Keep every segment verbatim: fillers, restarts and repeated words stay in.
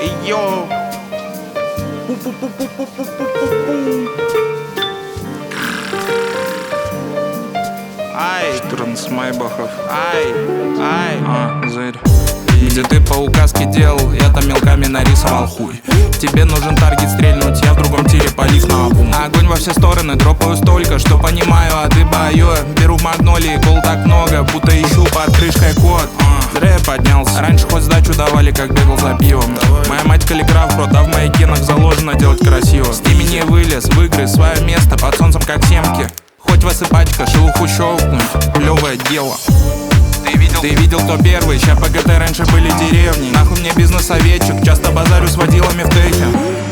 Йо. Пу-пу-пу-пу-пу-пу-пу-пу. Ай, четырнадцать майбахов. Ай, ай. А, зырь. Где ты по указке делал, я там мелками нарисовал хуй. Тебе нужен таргет стрельнуть, я в другом тире полив на обум. Огонь во все стороны, дропаю столько, что понимаю, а ты бою. Беру в магнолии, кол так много, будто ищу под крышкой код. Зря я поднялся, раньше хоть сдачу давали, как бегал за пивом. Моя мать каллиграф, прота в моих генах заложено делать красиво. С ними не вылез, выгрыз свое место под солнцем, как семки. Хоть высыпачка, шелуху щелкнуть, плевое дело. Ты видел, ты видел, кто первый, ща по ГТ раньше были деревни. Нахуй мне бизнес-советчик, часто базарю с водилами в техе.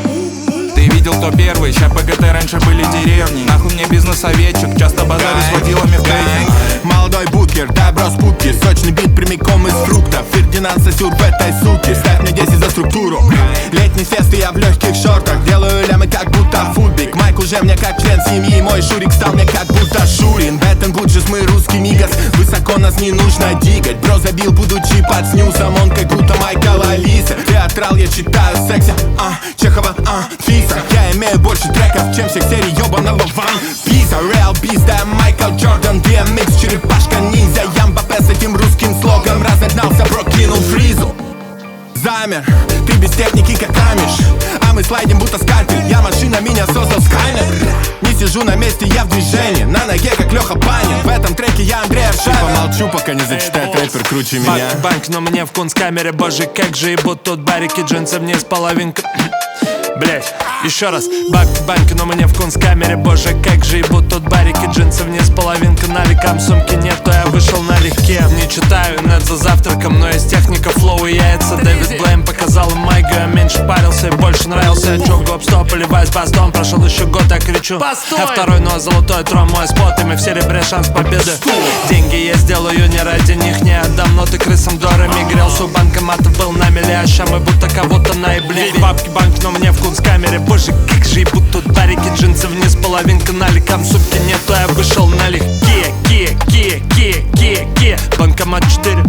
Ты видел, кто первый, ща по ГТ раньше были деревни. Нахуй мне бизнес-советчик, часто базарю с водилами в техе. Молодой буткер, добро с путки, сочный бит прямиком из фруктов. Фердинанд сосюр в этой суке, ставь мне десять за структуру. Летний фест и я в легких шортах, делаю лямы как будто футбик. Майк уже мне как член семьи, мой Шурик стал мне как будто Шурин. Беттен Буджес, мы русский мигас, высоко нас не нужно дигать. Бро забил, будучи под снюсом, он как будто Майкл Алиса. Театрал, я читаю сексе, а, Чехова, а, Фиса. Я имею больше треков, чем всех серий ёбаного Ван Писа. Реал Биз, да, Майкл Джордан, ди эм икс, черепашка ниндзя. Ямба П с этим русским слогом разогнался, бро, кинул фризу. Замер, ты без техники как камеш, а мы слайдим будто скальпель. Я машина, меня создал Скайнер. Не сижу на месте, я в движении, на ноге как Леха Панин. В этом треке я Андрей Аршавин. Помолчу, пока не зачитает рэпер круче меня. Банк, банк, но мне в кунсткамере, боже, как же ебут тут барики, джинсы вниз половинка. Блять, еще раз. Бак, банк, но мне в кунсткамере, боже, как же ебут тут барики, джинсы вниз половинка, наликам сумки нет, то я вышел налегке. Не читаю нет за завтраком, но есть техника, флоу и яйца. Дэвид Блейм показал им майгу, я меньше парился и больше нравился. Я чё, гоп-стоп или вайс-бастон, прошел еще год, я кричу постой! А второй, но золотой трон, мой спот, и мы в серебре шанс победы. Деньги я сделаю не ради них, не отдам, но ты крысам дорами грелся у банкоматов, был на милле, а ща мы будто кого-то наебли. Бабки, банк, но мне в кунсткамере, боже, как же ебут тут барики, джинсы вниз половинка, наликам сумки нет, то я вышел налегке. Ке, ке, ке, ке, ке, банкомат четыре.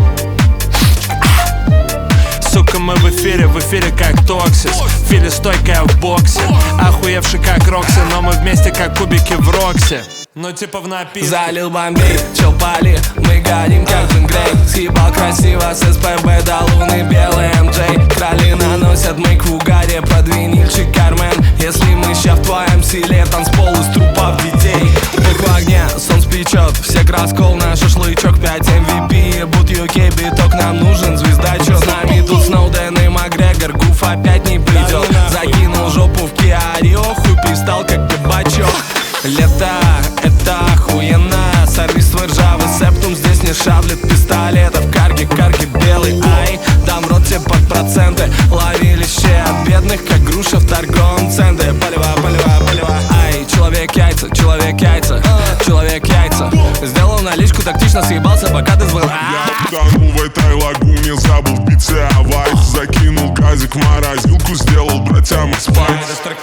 Сука, мы в эфире, в эфире как Токсис. Фили стойкая в боксе, охуевший как Рокси, но мы вместе как кубики в Роксе. Ну типа в напитке. Залил бомбей, чел пали, мы гадим как Джин Грей. Съебал красиво с эс пэ бэ до луны белый эм джей. Крали наносят мейк в угаре под винильчик Кармен. Если мы ща в твоем селе, танцпол из трупов детей. Бык в огне, солнце печет, всех раскол на шашлычок. Пять эм ви пи, ебут ю кей, биток нам нужен, звезда чё. С нами тут Сноуден и Макгрегор, Гуф опять не придет. Закинул жопу в Киа Рио, хуй пристал как кабачок. Лето, это охуенно, сорвись свой ржавый септум. Здесь не шаблет пистолетов, карги, карги белый. Ай, дам рот тебе под проценты. Лови лещей от бедных, как груша в торговом центре. Полева, полева, полева. Ай, человек яйца, человек яйца, человек яйца. Сделал наличку, тактично съебался, пока ты звал. Я утонул в этой лагуне, забыл в бите авайт. Закинул газик в морозилку, сделал братям экспайт.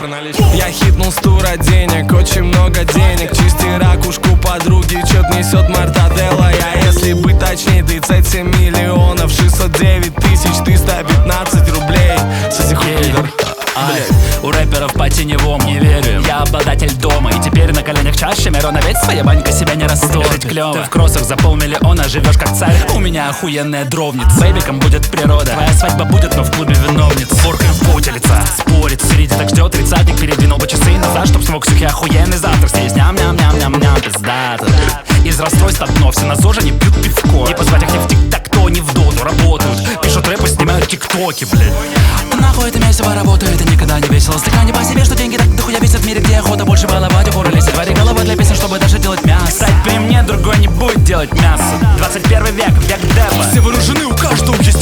Я хитнул с тура денег, очень много денег. Чисти ракушку подруги, чет несет мартаделла. Я, если быть точнее, тридцать семь миллионов шестьсот девять тысяч триста пятнадцать рублей. Соси хуй, пидор. Ай, у рэперов по теневому не верю. Я обладатель дома, и теперь на коленях чаще Мирона, ведь своя банька себя не растопит. Жить клёво, ты в кроссах за полмиллиона живешь как царь. У меня охуенная дровница, бэйбиком будет природа. Твоя свадьба будет, но в клубе виновниц. Форкаем в поте лица, спорит, впереди так ждет тридцатник. Передвинул бы часы назад, чтоб смог сухий охуенный завтрак съесть. Ням-ням-ням-ням-ням, пиздато. Из расстройств одно, все на ЗОЖе не пьют пивко. Не позвать их ни в тик-так, то ни в доту работают. Пишут рэпы, снимают тиктоки, блядь. Нахуй это месиво работает, и никогда не весело. Слегка не по себе, что деньги так дохуя весят в мире, где охота больше баловать, упоры лезет. Вари голова для песен, чтобы даже делать мясо. Кстати, при мне другой не будет делать мясо. двадцать первый век, век дева. Все вооружены, у каждого есть